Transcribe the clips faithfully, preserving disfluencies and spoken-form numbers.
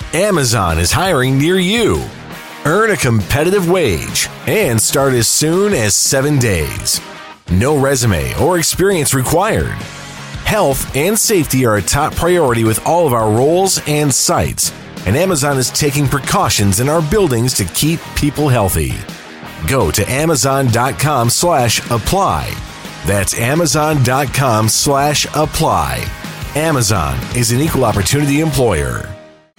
Amazon is hiring near you. Earn a competitive wage and start as soon as seven days. No resume or experience required. Health and safety are a top priority with all of our roles and sites, and Amazon is taking precautions in our buildings to keep people healthy. Go to amazon.com slash apply. That's amazon.com slash apply. Amazon is an equal opportunity employer.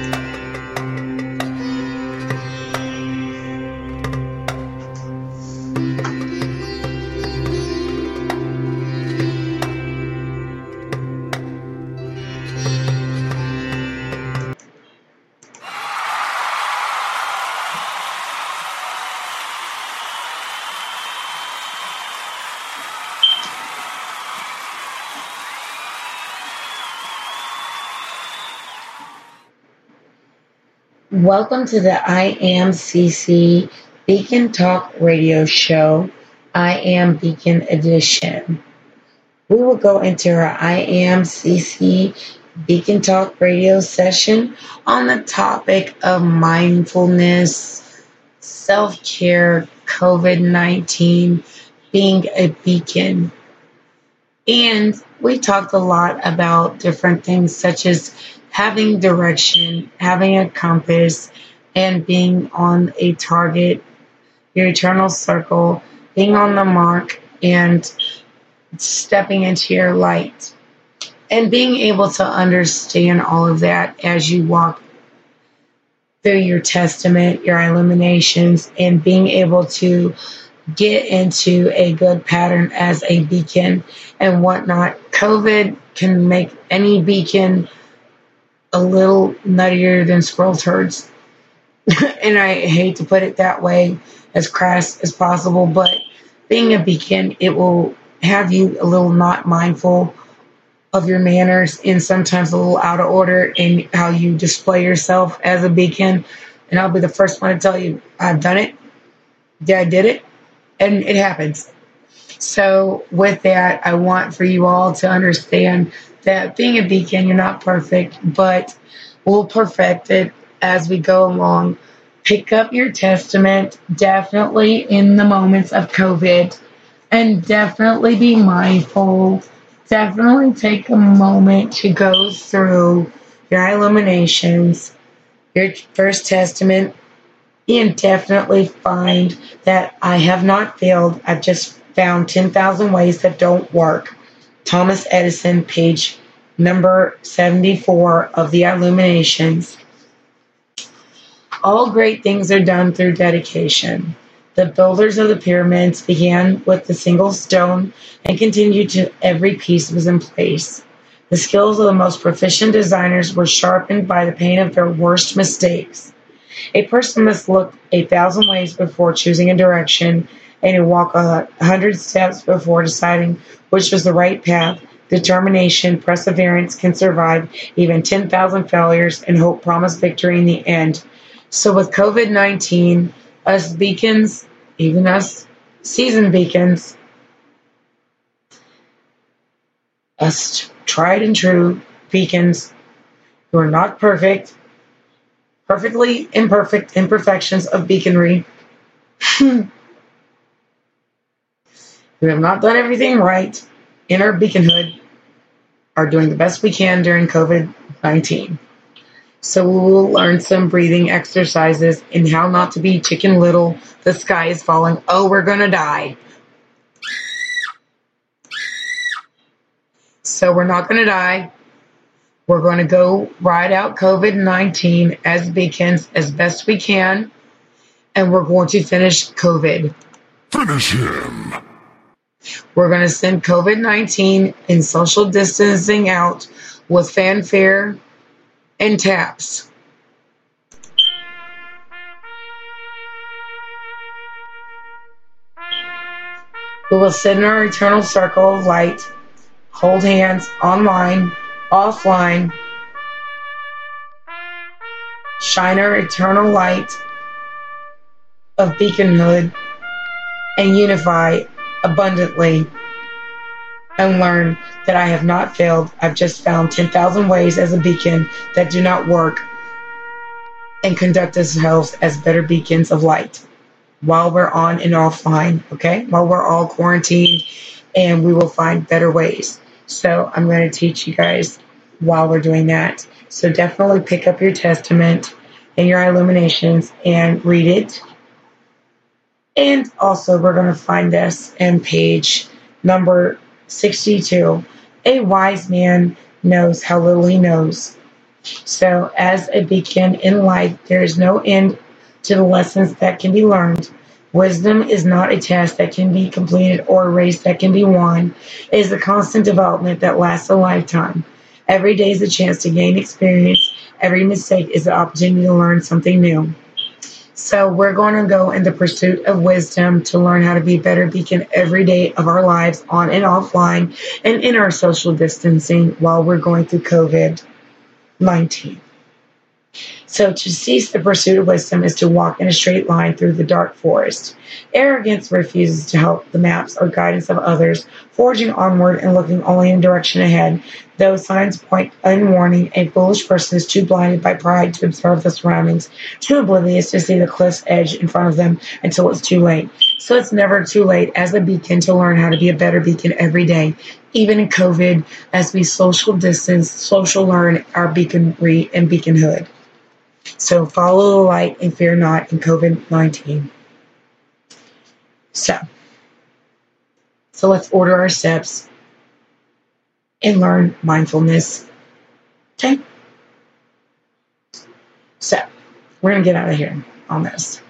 Welcome to the I Am C C Beacon Talk radio show, I Am Beacon Edition. We will go into our I Am C C Beacon Talk radio session on the topic of mindfulness, self-care, covid nineteen, being a beacon. And we talked a lot about different things such as having direction, having a compass, and being on a target, your eternal circle, being on the mark, and stepping into your light. And being able to understand all of that as you walk through your testament, your illuminations, and being able to get into a good pattern as a beacon and whatnot. COVID can make any beacon a little nuttier than squirrel turds. And I hate to put it that way, as crass as possible, but being a beacon, it will have you a little not mindful of your manners and sometimes a little out of order in how you display yourself as a beacon. And I'll be the first one to tell you, I've done it. Yeah, I did it. And it happens. So with that, I want for you all to understand that being a beacon, you're not perfect, but we'll perfect it as we go along. Pick up your testament, definitely in the moments of COVID, and definitely be mindful. Definitely take a moment to go through your illuminations, your first testament, and definitely find that I have not failed. I've just found ten thousand ways that don't work. Thomas Edison, page number seventy-four of the Illuminations. All great things are done through dedication. The builders of the pyramids began with a single stone and continued till every piece was in place. The skills of the most proficient designers were sharpened by the pain of their worst mistakes. A person must look a thousand ways before choosing a direction, and to walk a hundred steps before deciding which was the right path. Determination, perseverance can survive even ten thousand failures, and hope promise victory in the end. So with covid nineteen, us beacons, even us seasoned beacons, us tried and true beacons who are not perfect, perfectly imperfect imperfections of beaconry, we have not done everything right in our beaconhood, are doing the best we can during covid nineteen. So we will learn some breathing exercises and how not to be chicken little. The sky is falling. Oh, we're going to die. So we're not going to die. We're going to go ride out covid nineteen as beacons as best we can. And we're going to finish COVID. Finish him. We're going to send covid nineteen and social distancing out with fanfare and taps. We will sit in our eternal circle of light, hold hands online, offline, shine our eternal light of beaconhood, and unify abundantly, and learn that I have not failed. I've just found ten thousand ways as a beacon that do not work. and conduct ourselves as better beacons of light while we're on and offline, okay? While we're all quarantined, and we will find better ways. So I'm going to teach you guys while we're doing that. So definitely pick up your Testament and your Illuminations and read it. And also we're going to find this in page number sixty-two. A wise man knows how little he knows. So as a beacon in life, there is no end to the lessons that can be learned. Wisdom is not a test that can be completed or a race that can be won. It is a constant development that lasts a lifetime. Every day is a chance to gain experience. Every mistake is an opportunity to learn something new. So we're going to go in the pursuit of wisdom to learn how to be a better beacon every day of our lives, on and offline, and in our social distancing while we're going through COVID nineteen. So to cease the pursuit of wisdom is to walk in a straight line through the dark forest. Arrogance refuses to help the maps or guidance of others, forging onward and looking only in direction ahead. Though signs point in warning, a foolish person is too blinded by pride to observe the surroundings, too oblivious to see the cliff's edge in front of them until it's too late. So it's never too late as a beacon to learn how to be a better beacon every day, even in COVID, as we social distance, social learn our beaconry and beaconhood. So follow the light and fear not in COVID nineteen. So, so let's order our steps and learn mindfulness. Okay? So, we're going to get out of here on this.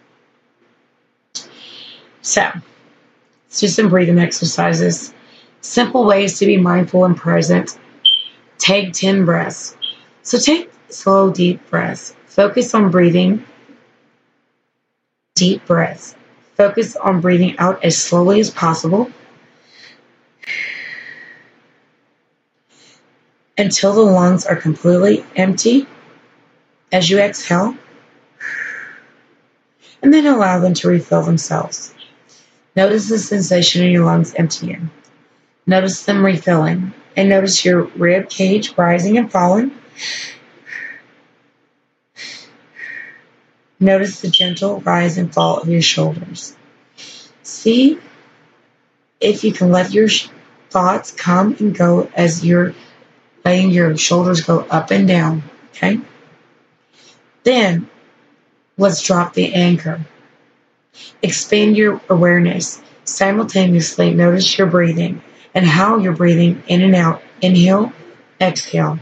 So, let's do some breathing exercises. Simple ways to be mindful and present. Take ten breaths. So take slow, deep breaths. Focus on breathing. Deep breaths. Focus on breathing out as slowly as possible until the lungs are completely empty as you exhale, and then allow them to refill themselves. Notice the sensation in your lungs emptying. Notice them refilling, and notice your rib cage rising and falling. Notice the gentle rise and fall of your shoulders. See if you can let your sh- thoughts come and go as you're letting your shoulders go up and down, okay? Then, let's drop the anchor. Expand your awareness. Simultaneously, notice your breathing and how you're breathing in and out. Inhale, exhale.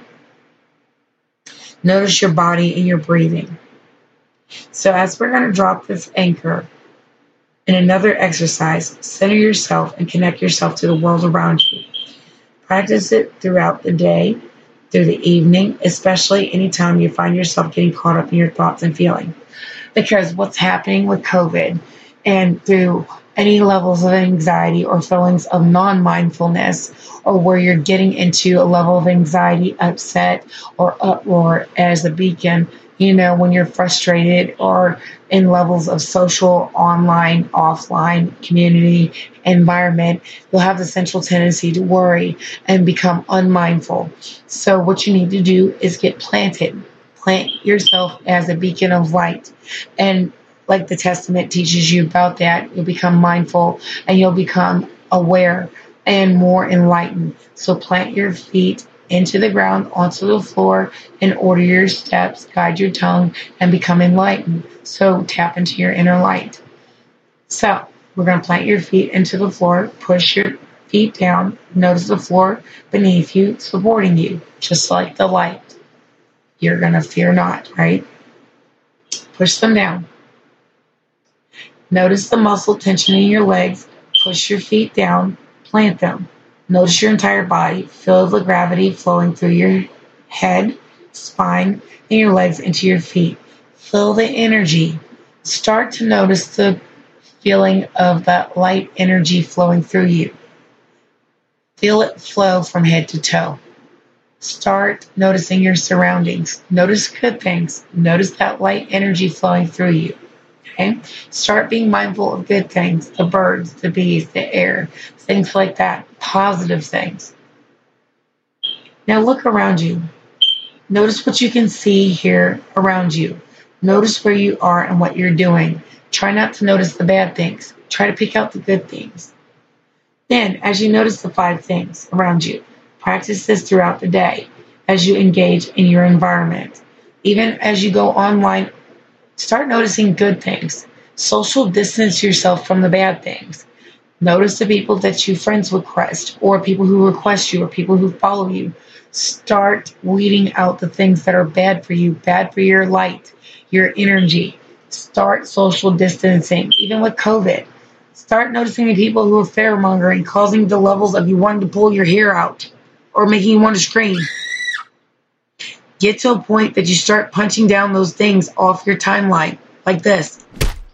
Notice your body and your breathing. So as we're going to drop this anchor, in another exercise, center yourself and connect yourself to the world around you. Practice it throughout the day, through the evening, especially anytime you find yourself getting caught up in your thoughts and feelings. Because what's happening with COVID and through any levels of anxiety or feelings of non-mindfulness, or where you're getting into a level of anxiety, upset, or uproar as a beacon, you know, when you're frustrated or in levels of social, online, offline, community, environment, you'll have the central tendency to worry and become unmindful. So what you need to do is get planted. Plant yourself as a beacon of light. And like the Testament teaches you about that, you'll become mindful and you'll become aware and more enlightened. So plant your feet into the ground, onto the floor, and order your steps, guide your tongue, and become enlightened. So tap into your inner light. So we're going to plant your feet into the floor, push your feet down, notice the floor beneath you, supporting you, just like the light. You're going to fear not, right? Push them down. Notice the muscle tension in your legs. Push your feet down, plant them. Notice your entire body. Feel the gravity flowing through your head, spine, and your legs into your feet. Feel the energy. Start to notice the feeling of that light energy flowing through you. Feel it flow from head to toe. Start noticing your surroundings. Notice good things. Notice that light energy flowing through you. Okay? Start being mindful of good things, the birds, the bees, the air, things like that, positive things. Now look around you. Notice what you can see here around you. Notice where you are and what you're doing. Try not to notice the bad things. Try to pick out the good things. Then, as you notice the five things around you, practice this throughout the day as you engage in your environment. Even as you go online, start noticing good things. Social distance yourself from the bad things. Notice the people that you friends request, or people who request you, or people who follow you. Start weeding out the things that are bad for you, bad for your light, your energy. Start social distancing, even with COVID. Start noticing the people who are fear-mongering, causing the levels of you wanting to pull your hair out or making you want to scream. Get to a point that you start punching down those things off your timeline, like this.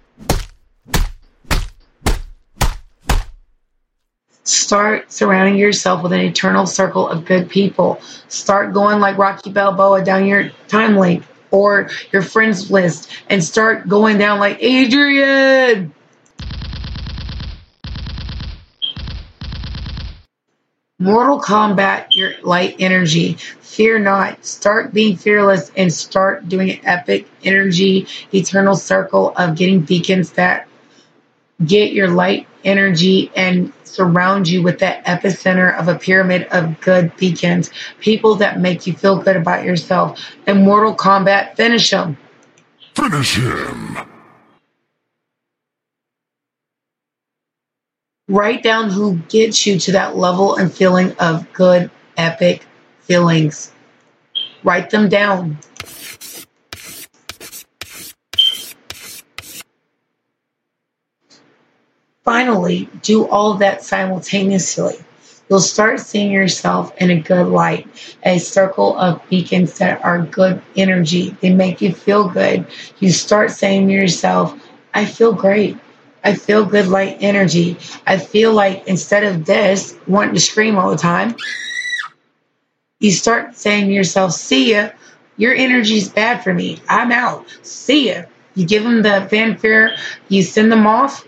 Start surrounding yourself with an eternal circle of good people. Start going like Rocky Balboa down your time link or your friends list and start going down like Adrian. Mortal Kombat your light energy. Fear not. Start being fearless and start doing an epic energy, eternal circle of getting beacons that get your light energy and surround you with that epicenter of a pyramid of good beacons. People that make you feel good about yourself. And Mortal Kombat, finish them. Finish him. Write down who gets you to that level and feeling of good, epic feelings. Write them down. Finally, do all of that simultaneously. You'll start seeing yourself in a good light, a circle of beacons that are good energy. They make you feel good. You start saying to yourself, I feel great. I feel good light energy. I feel like instead of this, wanting to scream all the time, you start saying to yourself, see ya, your energy is bad for me. I'm out. See ya. You give them the fanfare, you send them off.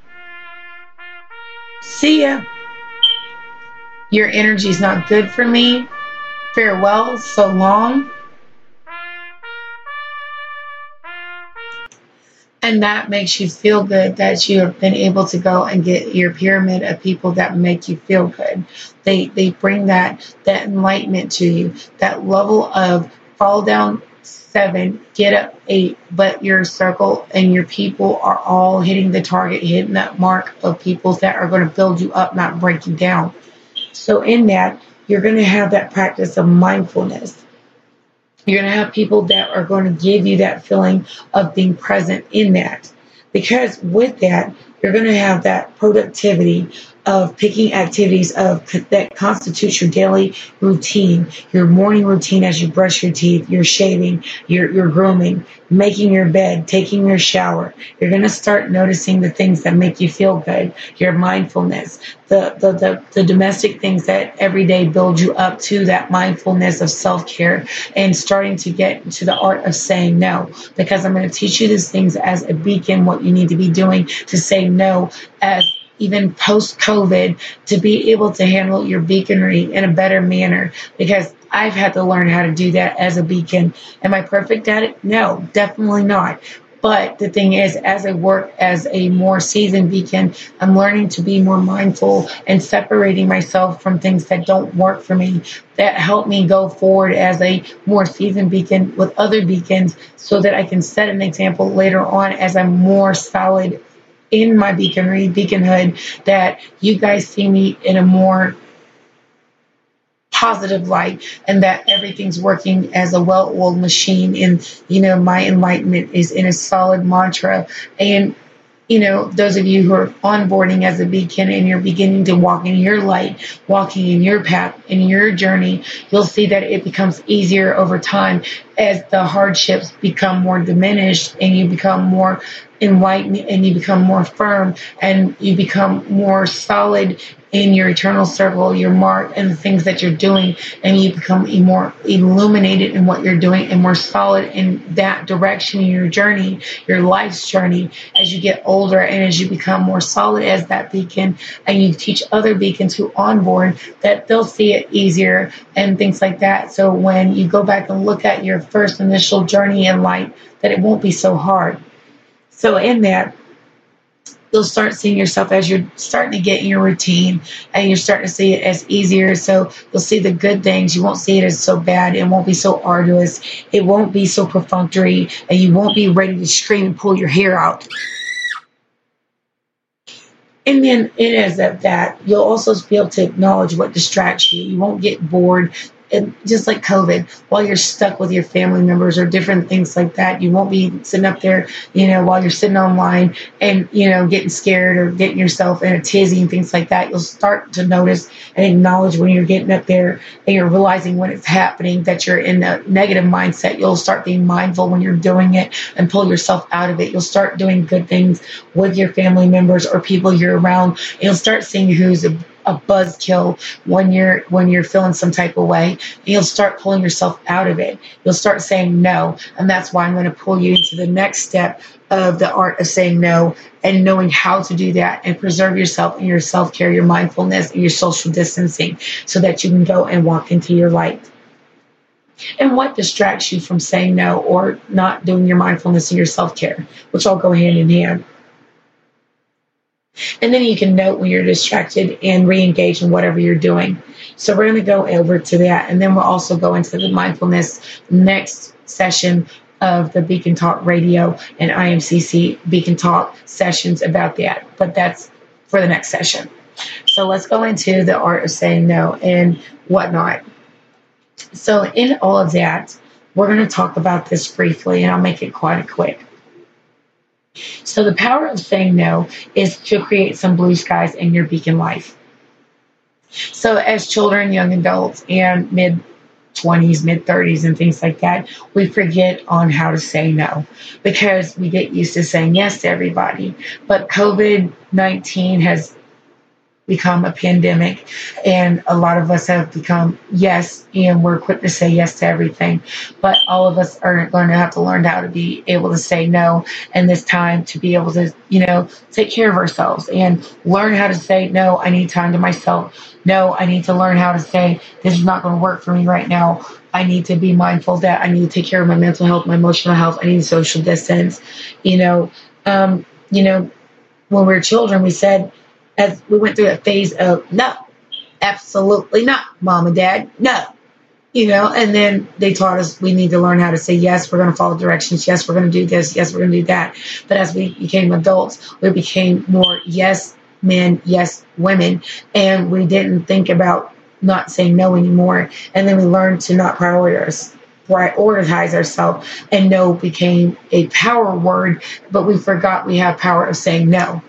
See ya. Your energy is not good for me. Farewell, so long. And that makes you feel good that you have been able to go and get your pyramid of people that make you feel good. They they bring that that enlightenment to you, that level of fall down seven, get up eight, but your circle and your people are all hitting the target, hitting that mark of people that are going to build you up, not break you down. So in that, you're going to have that practice of mindfulness. You're going to have people that are going to give you that feeling of being present in that. Because with that, you're going to have that productivity of picking activities of that constitutes your daily routine, your morning routine as you brush your teeth, your shaving, your, your grooming, making your bed, taking your shower. You're going to start noticing the things that make you feel good, your mindfulness, the, the, the, the domestic things that every day build you up to that mindfulness of self-care and starting to get into the art of saying no. Because I'm going to teach you these things as a beacon, what you need to be doing to say no as even post-COVID, to be able to handle your beaconry in a better manner, because I've had to learn how to do that as a beacon. Am I perfect at it? No, definitely not. But the thing is, as I work as a more seasoned beacon, I'm learning to be more mindful and separating myself from things that don't work for me, that help me go forward as a more seasoned beacon with other beacons so that I can set an example later on as I'm more solid in my beaconry, beaconhood, that you guys see me in a more positive light and that everything's working as a well-oiled machine. And, you know, my enlightenment is in a solid mantra. And, you know, those of you who are onboarding as a beacon and you're beginning to walk in your light, walking in your path, in your journey, you'll see that it becomes easier over time as the hardships become more diminished and you become more enlightened and you become more firm and you become more solid in your eternal circle, your mark, and the things that you're doing, and you become more illuminated in what you're doing and more solid in that direction in your journey, your life's journey, as you get older and as you become more solid as that beacon, and you teach other beacons who onboard that they'll see it easier and things like that. So when you go back and look at your first initial journey in light, that it won't be so hard. So in that, you'll start seeing yourself as you're starting to get in your routine, and you're starting to see it as easier. So you'll see the good things. You won't see it as so bad. It won't be so arduous. It won't be so perfunctory, and you won't be ready to scream and pull your hair out. And then it is at that, you'll also be able to acknowledge what distracts you. You won't get bored. And just like COVID, while you're stuck with your family members or different things like that, you won't be sitting up there, you know, while you're sitting online and, you know, getting scared or getting yourself in a tizzy and things like that. You'll start to notice and acknowledge when you're getting up there and you're realizing when it's happening that you're in a negative mindset. You'll start being mindful when you're doing it and pull yourself out of it. You'll start doing good things with your family members or people you're around. And you'll start seeing who's a a buzzkill when you're when you're feeling some type of way. And you'll start pulling yourself out of it. You'll start saying no. And that's why I'm going to pull you into the next step of the art of saying no and knowing how to do that and preserve yourself and your self-care, your mindfulness, and your social distancing so that you can go and walk into your light. And what distracts you from saying no or not doing your mindfulness and your self-care, which all go hand in hand. And then you can note when you're distracted and re-engage in whatever you're doing. So we're going to go over to that. And then we'll also go into the mindfulness next session of the Beacon Talk Radio and I M C C Beacon Talk sessions about that. But that's for the next session. So let's go into the art of saying no and whatnot. So in all of that, we're going to talk about this briefly, and I'll make it quite quick. So the power of saying no is to create some blue skies in your beacon life. So as children, young adults, and mid-twenties, mid-thirties, and things like that, we forget on how to say no because we get used to saying yes to everybody. But COVID nineteen has become a pandemic, and a lot of us have become yes, and we're quick to say yes to everything. But all of us are going to have to learn how to be able to say no, and this time to be able to, you know, take care of ourselves and learn how to say no, I need time to myself. No, I need to learn how to say this is not going to work for me right now. I need to be mindful that I need to take care of my mental health, my emotional health. I need social distance. You know, um, you know, when we were children, we said, as we went through a phase of no, absolutely not, mom and dad, no, you know, and then they taught us we need to learn how to say yes, we're going to follow directions, yes, we're going to do this, yes, we're going to do that. But as we became adults, we became more yes men, yes women, and we didn't think about not saying no anymore. And then we learned to not prioritize. prioritize ourselves, and no became a power word, but we forgot we have power of saying no.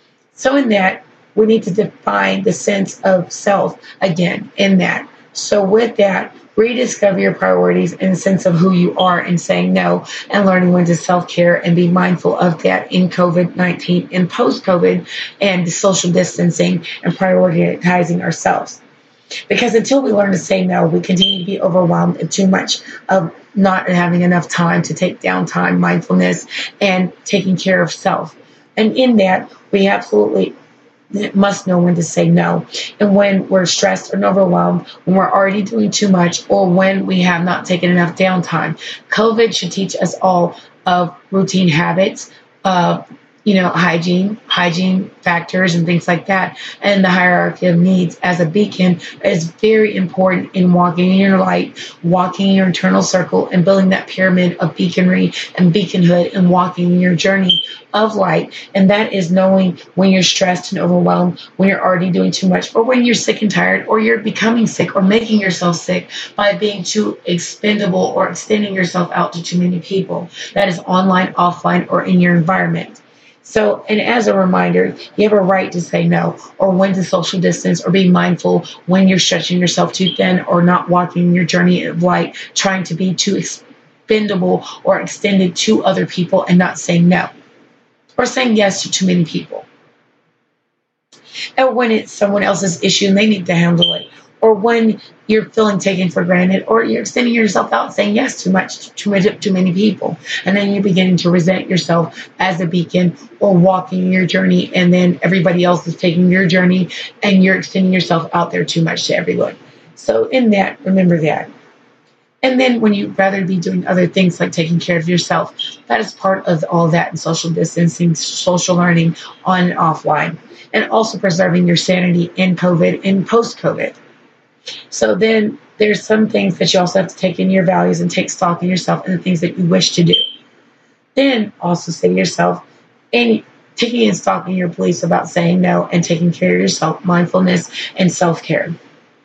So in that, we need to define the sense of self again in that. So with that, rediscover your priorities and the sense of who you are in saying no and learning when to self-care and be mindful of that in COVID nineteen and post-COVID and the social distancing and prioritizing ourselves. Because until we learn to say no, we continue to be overwhelmed and too much of not having enough time to take downtime, mindfulness, and taking care of self. And in that, we absolutely must know when to say no. And when we're stressed and overwhelmed, when we're already doing too much, or when we have not taken enough downtime. COVID should teach us all of routine habits, uh, you know, hygiene, hygiene factors and things like that. And the hierarchy of needs as a beacon is very important in walking in your light, walking in your internal circle, and building that pyramid of beaconry and beaconhood and walking in your journey of light. And that is knowing when you're stressed and overwhelmed, when you're already doing too much, or when you're sick and tired, or you're becoming sick or making yourself sick by being too expendable or extending yourself out to too many people. That is online, offline, or in your environment. So, and as a reminder, you have a right to say no, or when to social distance, or be mindful when you're stretching yourself too thin or not walking your journey of light, trying to be too expendable or extended to other people and not saying no, or saying yes to too many people. And when it's someone else's issue and they need to handle it, or when you're feeling taken for granted, or you're extending yourself out, saying yes too much to too, too many people, and then you're beginning to resent yourself as a beacon, or walking your journey, and then everybody else is taking your journey, and you're extending yourself out there too much to everyone. So in that, remember that. And then when you'd rather be doing other things like taking care of yourself, that is part of all that in social distancing, social learning on and offline, and also preserving your sanity in COVID and post-COVID. So then there's some things that you also have to take in your values and take stock in yourself and the things that you wish to do. Then also say to yourself, and taking in stock in your beliefs about saying no and taking care of yourself, mindfulness and self-care.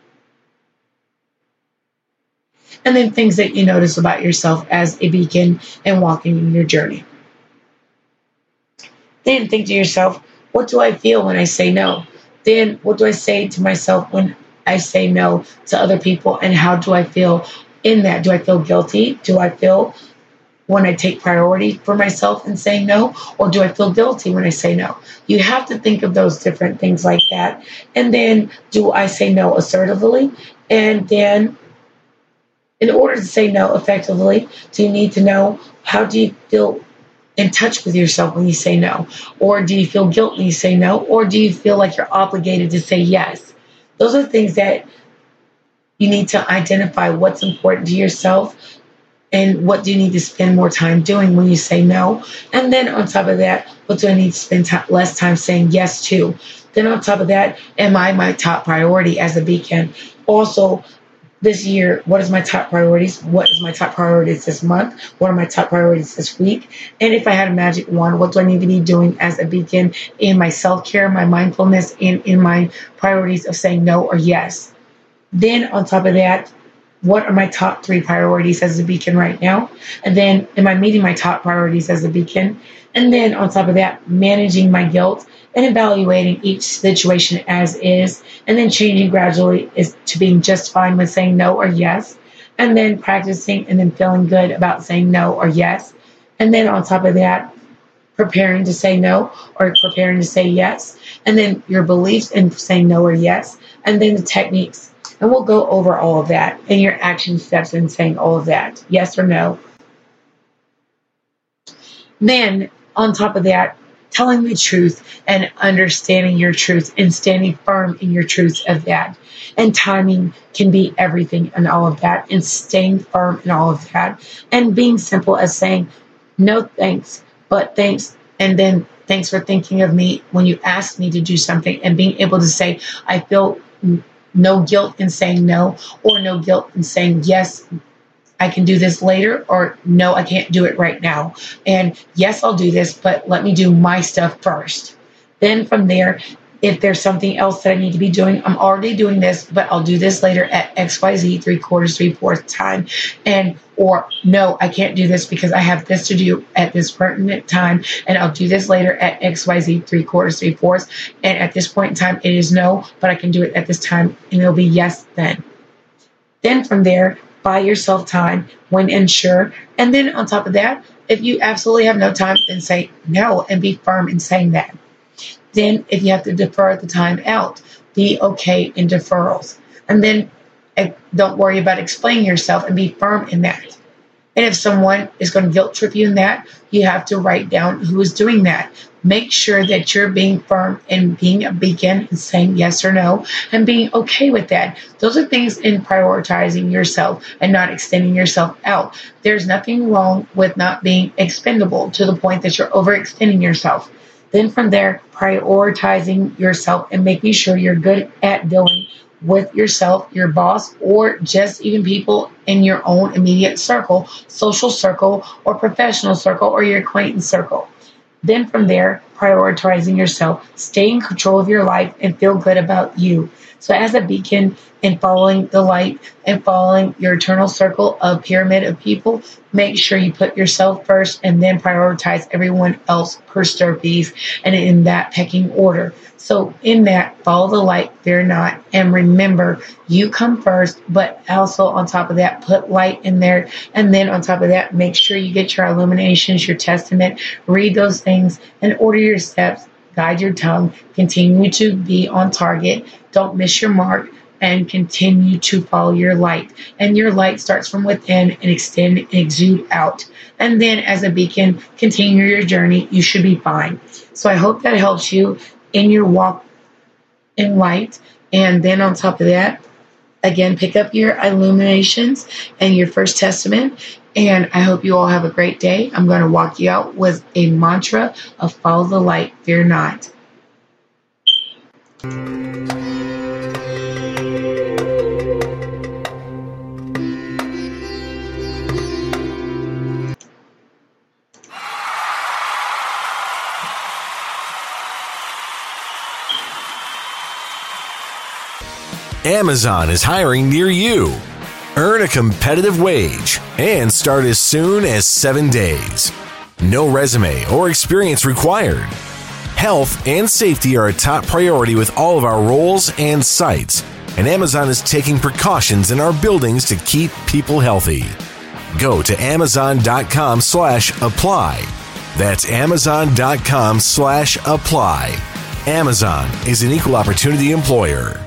And then things that you notice about yourself as a beacon and walking in your journey. Then think to yourself, what do I feel when I say no? Then what do I say to myself when I say no to other people, and how do I feel in that? Do I feel guilty? Do I feel when I take priority for myself and say no, or do I feel guilty when I say no? You have to think of those different things like that. And then do I say no assertively? And then in order to say no effectively, do you need to know how do you feel in touch with yourself when you say no? Or do you feel guilt when you say no? Or do you feel like you're obligated to say yes? Those are things that you need to identify what's important to yourself and what do you need to spend more time doing when you say no. And then on top of that, what do I need to spend t- less time saying yes to? Then on top of that, am I my top priority as a beacon? Also, this year, what is my top priorities? What is my top priorities this month? What are my top priorities this week? And if I had a magic wand, what do I need to be doing as a beacon in my self-care, my mindfulness, and in my priorities of saying no or yes? Then on top of that, what are my top three priorities as a beacon right now? And then am I meeting my top priorities as a beacon? And then on top of that, managing my guilt and evaluating each situation as is, and then changing gradually is to being just fine with saying no or yes, and then practicing and then feeling good about saying no or yes. And then on top of that, preparing to say no or preparing to say yes, and then your beliefs in saying no or yes, and then the techniques. And we'll go over all of that and your action steps in saying all of that, yes or no. Then on top of that, telling the truth and understanding your truth and standing firm in your truth of that. And timing can be everything and all of that, and staying firm in all of that, and being simple as saying, no thanks, but thanks, and then thanks for thinking of me when you asked me to do something, and being able to say, I feel no guilt in saying no, or no guilt in saying yes, I can do this later, or no, I can't do it right now. And yes, I'll do this, but let me do my stuff first. Then from there, if there's something else that I need to be doing, I'm already doing this, but I'll do this later at X Y Z, three quarters, three fourths time. And, or no, I can't do this because I have this to do at this pertinent time, and I'll do this later at X Y Z, three quarters, three fourths. And at this point in time, it is no, but I can do it at this time, and it'll be yes then. Then from there, buy yourself time when unsure. And then on top of that, if you absolutely have no time, then say no and be firm in saying that. Then if you have to defer the time out, be okay in deferrals. And then uh, don't worry about explaining yourself and be firm in that. And if someone is going to guilt trip you in that, you have to write down who is doing that. Make sure that you're being firm and being a beacon and saying yes or no and being okay with that. Those are things in prioritizing yourself and not extending yourself out. There's nothing wrong with not being expendable to the point that you're overextending yourself. Then from there, prioritizing yourself and making sure you're good at dealing with yourself, your boss, or just even people in your own immediate circle, social circle, or professional circle, or your acquaintance circle. Then from there, prioritizing yourself, stay in control of your life, and feel good about you. So as a beacon and following the light and following your eternal circle of pyramid of people, make sure you put yourself first and then prioritize everyone else per stirpies and in that pecking order. So in that, follow the light, fear not, and remember, you come first, but also on top of that, put light in there. And then on top of that, make sure you get your illuminations, your testament, read those things, and order your steps. guide your tongue, continue to be on target, don't miss your mark, and continue to follow your light. And your light starts from within and extend and exude out. And then as a beacon, continue your journey. You should be fine. So I hope that helps you in your walk in light. And then on top of that, again, pick up your illuminations and your First Testament. And I hope you all have a great day. I'm going to walk you out with a mantra of follow the light, fear not. Amazon is hiring near you. Earn a competitive wage and start as soon as seven days. No resume or experience required. Health and safety are a top priority with all of our roles and sites, and Amazon is taking precautions in our buildings to keep people healthy. Go to amazon.com slash apply. That's amazon.com slash apply. Amazon is an equal opportunity employer.